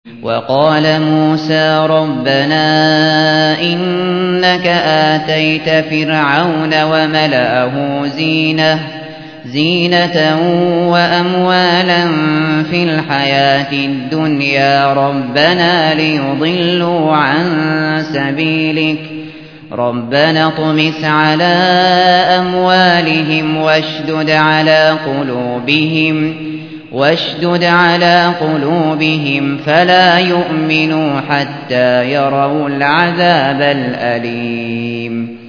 وقال موسى ربنا إنك آتيت فرعون وملأه زينة وأموالا في الحياة الدنيا ربنا ليضلوا عن سبيلك ربنا اطمس على أموالهم واشدد على قلوبهم فلا يؤمنوا حتى يروا العذاب الأليم